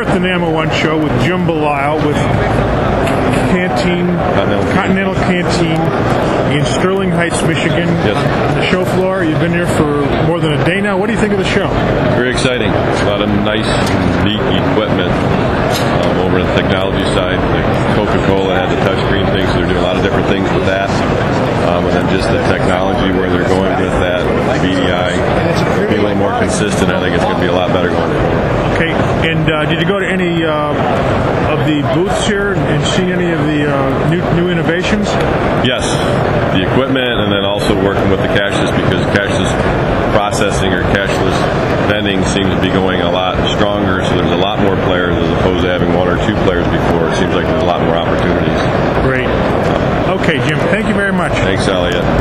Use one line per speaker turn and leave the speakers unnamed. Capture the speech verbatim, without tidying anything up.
We're at the NAMA One Show with Jim Belisle with Canteen,
Continental,
Continental Canteen in Sterling Heights, Michigan.
Yes.
On the show floor, you've been here for more than a day now. What do you think of the show?
Very exciting. A lot of nice, neat equipment um, over on the technology side. Like Coca-Cola had the touchscreen thing, so they're doing a lot of different things with that. Um, and then just the technology, where they're going with that, B D I, be a little more consistent. I think it's going to be a lot better going forward.
Okay, and uh, did you go to any uh, of the booths here and see any of the uh, new, new innovations?
Yes, the equipment, and then also working with the cashless, because cashless processing or cashless vending seems to be going a lot stronger, so there's a lot more players as opposed to having one or two players before. It seems like there's a lot more opportunities.
Great. Okay, Jim, thank you very much.
Thanks, Elliot.